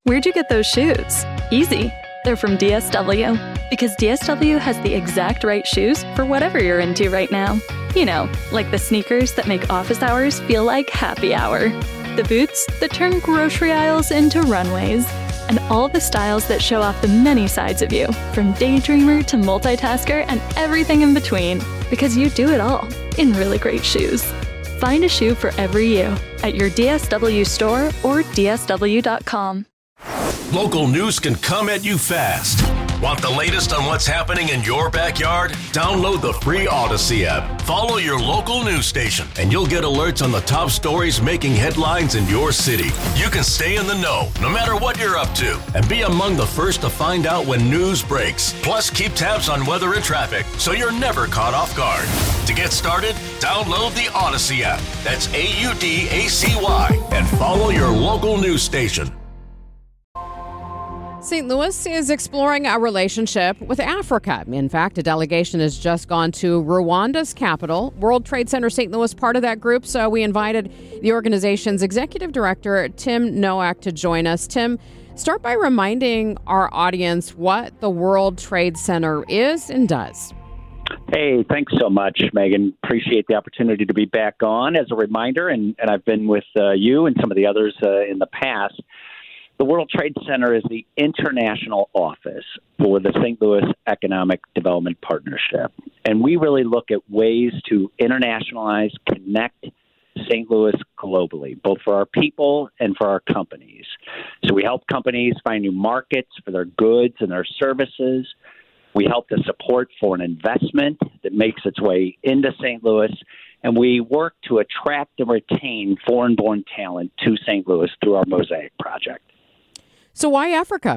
Where'd you get those shoes? Easy. They're from DSW. Because DSW has the exact right shoes for whatever you're into right now. You know, like the sneakers that make office hours feel like happy hour. The boots that turn grocery aisles into runways. And all the styles that show off the many sides of you, from daydreamer to multitasker and everything in between. Because you do it all in really great shoes. Find a shoe for every you at your DSW store or DSW.com. Local news can come at you fast. Want the latest on what's happening in your backyard? Download the free Odyssey app. Follow your local news station, and you'll get alerts on the top stories making headlines in your city. You can stay in the know, no matter what you're up to, and be among the first to find out when news breaks. Plus, keep tabs on weather and traffic, so you're never caught off guard. To get started, download the Odyssey app. That's AUDACY, and follow your local news station. St. Louis is exploring a relationship with Africa. In fact, a delegation has just gone to Rwanda's capital, World Trade Center St. Louis, part of that group. So we invited the organization's executive director, Tim Nowak, to join us. Tim, start by reminding our audience what the World Trade Center is and does. Hey, thanks so much, Megan. Appreciate the opportunity to be back on. As a reminder, and I've been with you and some of the others in the past, the World Trade Center is the international office for the St. Louis Economic Development Partnership. And we really look at ways to internationalize, connect St. Louis globally, both for our people and for our companies. So we help companies find new markets for their goods and their services. We help to support foreign investment that makes its way into St. Louis. And we work to attract and retain foreign-born talent to St. Louis through our Mosaic project. So why Africa?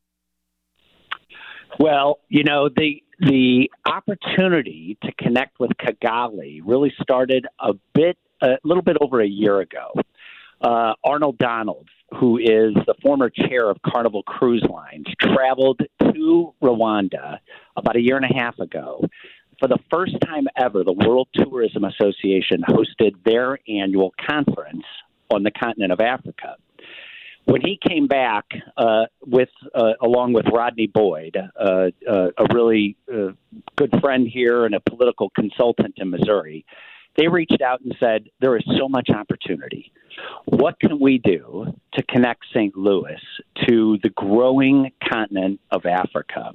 Well, you know, the opportunity to connect with Kigali really started a little bit over a year ago. Arnold Donald, who is the former chair of Carnival Cruise Lines, traveled to Rwanda about a year and a half ago. For the first time ever, the World Tourism Association hosted their annual conference on the continent of Africa. When he came back along with Rodney Boyd, a really good friend here and a political consultant in Missouri, they reached out and said, there is so much opportunity. What can we do to connect St. Louis to the growing continent of Africa?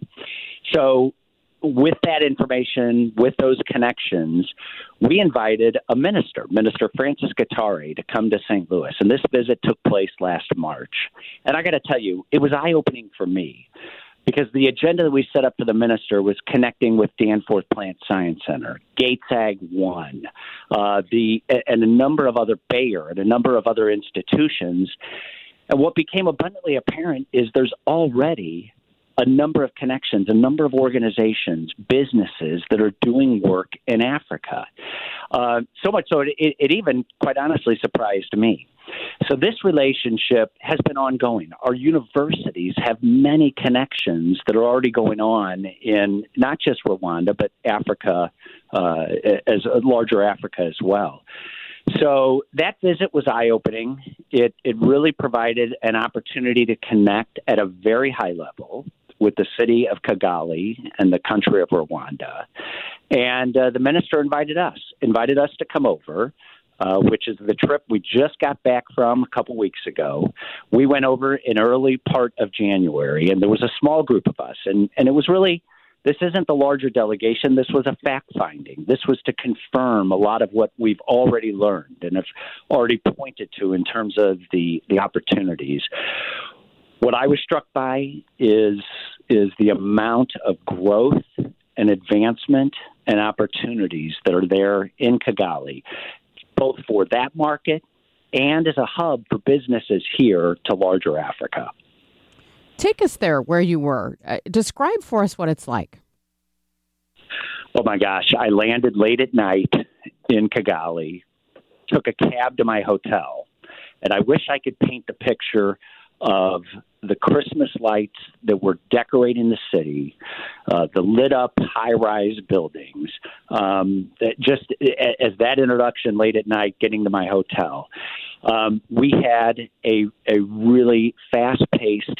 So with that information, with those connections, we invited a minister, Minister Francis Guattari, to come to St. Louis. And this visit took place last March. And I got to tell you, it was eye-opening for me because the agenda that we set up for the minister was connecting with Danforth Plant Science Center, Gates Ag One, and a number of other Bayer and a number of other institutions. And what became abundantly apparent is there's already a number of connections, a number of organizations, businesses that are doing work in Africa. So much so it even, quite honestly, surprised me. So this relationship has been ongoing. Our universities have many connections that are already going on in not just Rwanda, but Africa, as a larger Africa as well. So that visit was eye-opening. It really provided an opportunity to connect at a very high level with the city of Kigali and the country of Rwanda. And the minister invited us to come over, which is the trip we just got back from a couple weeks ago. We went over in early part of January, and there was a small group of us. And it was really, this isn't the larger delegation. This was a fact-finding. This was to confirm a lot of what we've already learned and have already pointed to in terms of the opportunities. What I was struck by is the amount of growth and advancement and opportunities that are there in Kigali, both for that market and as a hub for businesses here to larger Africa. Take us there where you were. Describe for us what it's like. Oh, my gosh. I landed late at night in Kigali, took a cab to my hotel, and I wish I could paint the picture of the Christmas lights that were decorating the city, the lit up high-rise buildings, that just as that introduction late at night, getting to my hotel, we had a really fast-paced,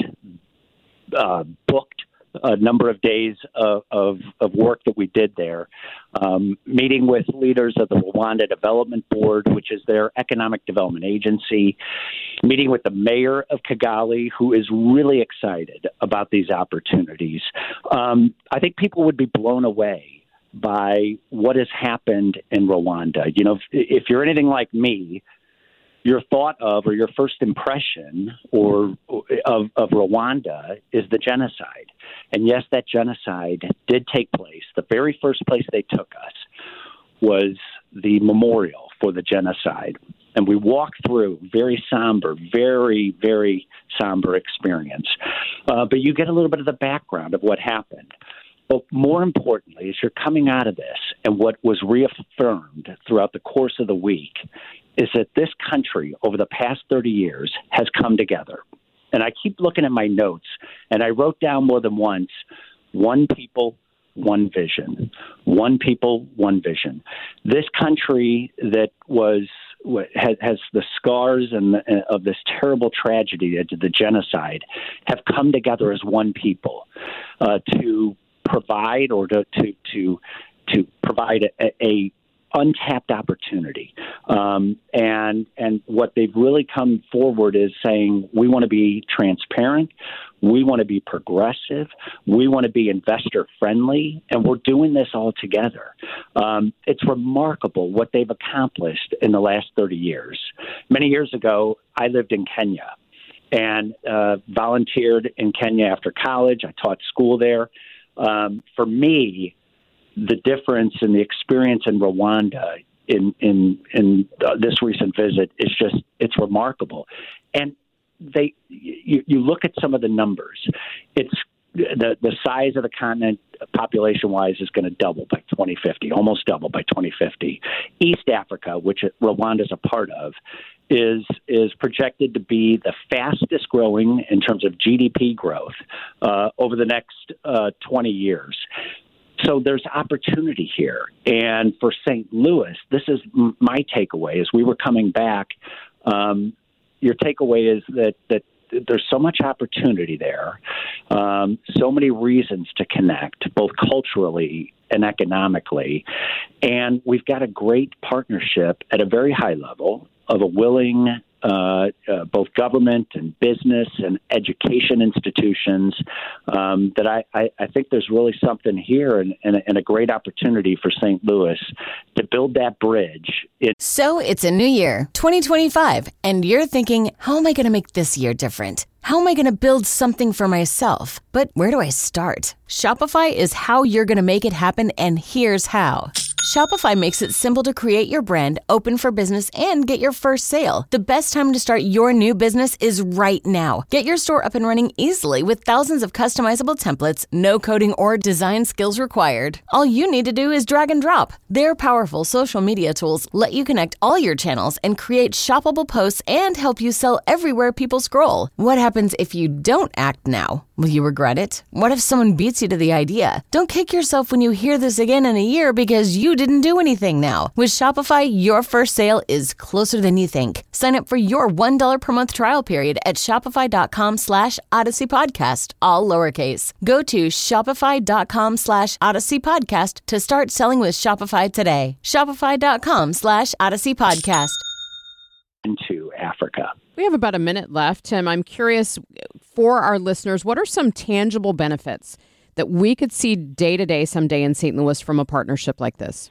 booked a number of days of work that we did there, meeting with leaders of the Rwanda Development Board, which is their economic development agency, meeting with the mayor of Kigali, who is really excited about these opportunities. I think people would be blown away by what has happened in Rwanda. You know, if you're anything like me, your thought of or your first impression of Rwanda is the genocide. And yes, that genocide did take place. The very first place they took us was the memorial for the genocide. And we walked through very somber, very, very somber experience. But you get a little bit of the background of what happened. But more importantly, as you're coming out of this, and what was reaffirmed throughout the course of the week, is that this country over the past 30 years has come together. And I keep looking at my notes, and I wrote down more than once, one people, one vision. One people, one vision. This country that has the scars of this terrible tragedy, the genocide, have come together as one people to provide or to provide a untapped opportunity. And what they've really come forward is saying, we want to be transparent, we want to be progressive, we want to be investor friendly, and we're doing this all together. It's remarkable what they've accomplished in the last 30 years. Many years ago, I lived in Kenya and volunteered in Kenya after college. I taught school there. For me, the difference in the experience in Rwanda in this recent visit is it's remarkable. And you look at some of the numbers. It's the size of the continent population-wise is going to double by 2050, almost double by 2050. East Africa, which Rwanda is a part of, is projected to be the fastest growing in terms of GDP growth over the next 20 years. So there's opportunity here. And for St. Louis, this is my takeaway as we were coming back. Your takeaway is that there's so much opportunity there, so many reasons to connect, both culturally and economically. And we've got a great partnership at a very high level of a willing both government and business and education institutions, that I think there's really something here and a great opportunity for St. Louis to build that bridge. So it's a new year, 2025, and you're thinking, how am I going to make this year different? How am I going to build something for myself? But where do I start? Shopify is how you're going to make it happen, and here's how. Shopify makes it simple to create your brand, open for business, and get your first sale. The best time to start your new business is right now. Get your store up and running easily with thousands of customizable templates, no coding or design skills required. All you need to do is drag and drop. Their powerful social media tools let you connect all your channels and create shoppable posts and help you sell everywhere people scroll. What happens if you don't act now? Will you regret it? What if someone beats you to the idea? Don't kick yourself when you hear this again in a year because you didn't do anything now. With Shopify, your first sale is closer than you think. Sign up for your $1 per month trial period at shopify.com/Odyssey Podcast, all lowercase. Go to shopify.com/Odyssey Podcast to start selling with Shopify today. Shopify.com/Odyssey Podcast. Into Africa. We have about a minute left, Tim. I'm curious for our listeners, what are some tangible benefits that we could see day to day someday in St. Louis from a partnership like this?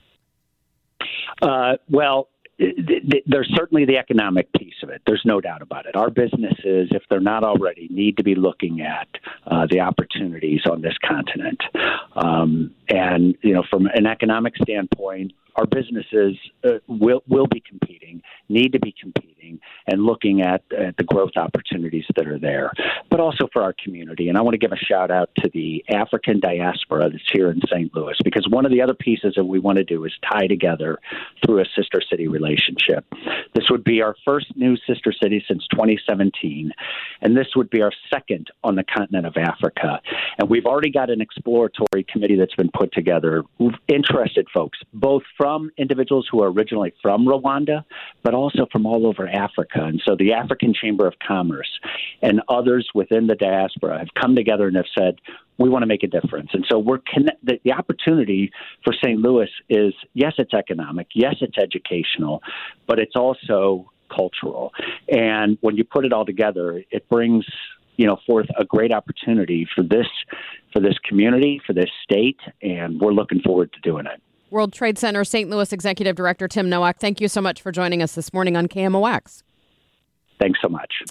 Well, there's certainly the economic piece of it. There's no doubt about it. Our businesses, if they're not already, need to be looking at the opportunities on this continent. And, you know, from an economic standpoint, our businesses will be competing, need to be competing, and looking at the growth opportunities that are there. but also for our community. And I want to give a shout out to the African diaspora that's here in St. Louis, because one of the other pieces that we want to do is tie together through a sister city relationship. This would be our first new sister city since 2017, and this would be our second on the continent of Africa. And we've already got an exploratory committee that's been put together, interested folks, both from individuals who are originally from Rwanda, but also from all over Africa. And so the African Chamber of Commerce and others within the diaspora have come together and have said, we want to make a difference. And so the opportunity for St. Louis is, yes, it's economic, yes, it's educational, but it's also cultural. And when you put it all together, it brings forth a great opportunity for this community, for this state, and we're looking forward to doing it. World Trade Center St. Louis Executive Director Tim Nowak, thank you so much for joining us this morning on KMOX. Thanks so much.